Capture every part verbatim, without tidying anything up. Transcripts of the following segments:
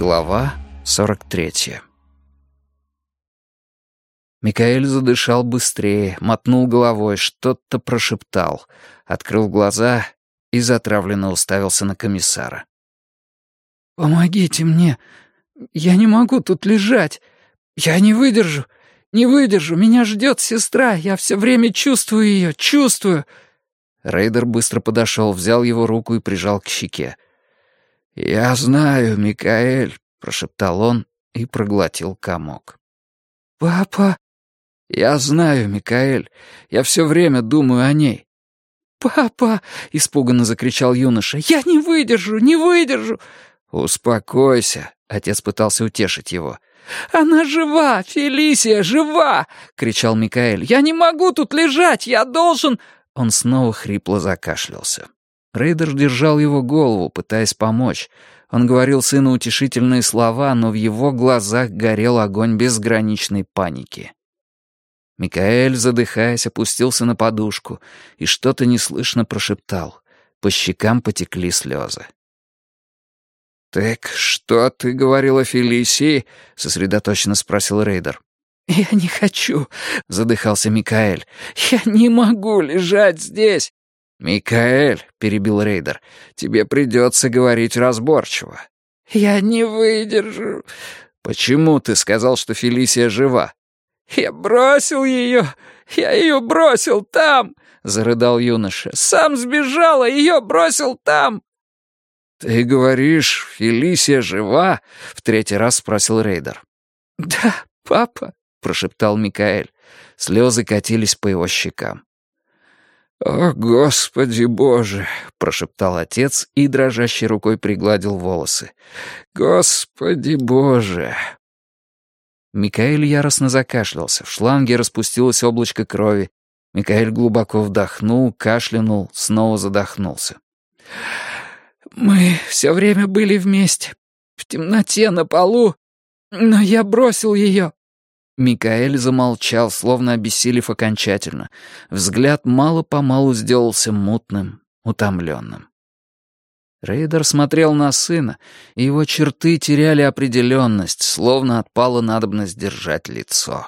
Глава сорок третья. Микаэль задышал быстрее, мотнул головой, что-то прошептал, открыл глаза и затравленно уставился на комиссара. «Помогите мне! Я не могу тут лежать! Я не выдержу! Не выдержу! Меня ждет сестра! Я все время чувствую ее! Чувствую!» Рейдер быстро подошел, взял его руку и прижал к щеке. «Я знаю, Микаэль», — прошептал он и проглотил комок. «Папа...» «Я знаю, Микаэль. Я все время думаю о ней». «Папа!» — испуганно закричал юноша. «Я не выдержу, не выдержу!» «Успокойся», — отец пытался утешить его. «Она жива! Фелисия жива!» — кричал Микаэль. «Я не могу тут лежать! Я должен...» Он снова хрипло закашлялся. Рейдер держал его голову, пытаясь помочь. Он говорил сыну утешительные слова, но в его глазах горел огонь безграничной паники. Микаэль, задыхаясь, опустился на подушку и что-то неслышно прошептал. По щекам потекли слезы. «Так что ты говорил о Фелисии?» — сосредоточенно спросил Рейдер. «Я не хочу», — задыхался Микаэль. «Я не могу лежать здесь». «Микаэль», — перебил Рейдер, — «тебе придется говорить разборчиво». «Я не выдержу». «Почему ты сказал, что Фелисия жива?» «Я бросил ее! Я ее бросил там!» — зарыдал юноша. «Сам сбежал, а ее бросил там!» «Ты говоришь, Фелисия жива?» — в третий раз спросил Рейдер. «Да, папа», — прошептал Микаэль. Слезы катились по его щекам. «О, Господи Боже!» — прошептал отец и дрожащей рукой пригладил волосы. «Господи Боже!» Микаэль яростно закашлялся. В шланге распустилось облачко крови. Микаэль глубоко вдохнул, кашлянул, снова задохнулся. «Мы все время были вместе, в темноте на полу, но я бросил ее». Микаэль замолчал, словно обессилев окончательно. Взгляд мало-помалу сделался мутным, утомленным. Рейдер смотрел на сына, и его черты теряли определенность, словно отпала надобность держать лицо.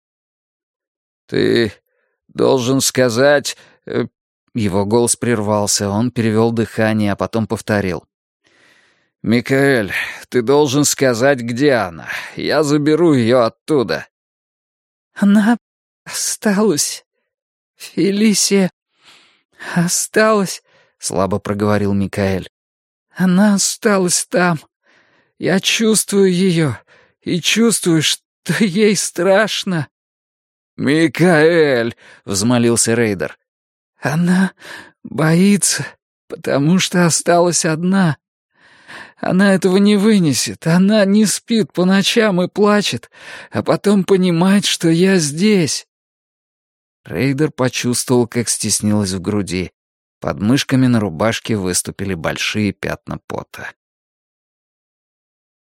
«Ты должен сказать...» Его голос прервался, он перевел дыхание, а потом повторил. «Микаэль, ты должен сказать, где она. Я заберу ее оттуда». «Она осталась. Фелисия осталась», — слабо проговорил Микаэль. «Она осталась там. Я чувствую ее и чувствую, что ей страшно». «Микаэль!» — взмолился Рейдер. «Она боится, потому что осталась одна. Она этого не вынесет. Она не спит по ночам и плачет, а потом понимает, что я здесь». Рейдер почувствовал, как стеснилось в груди. Под мышками на рубашке выступили большие пятна пота.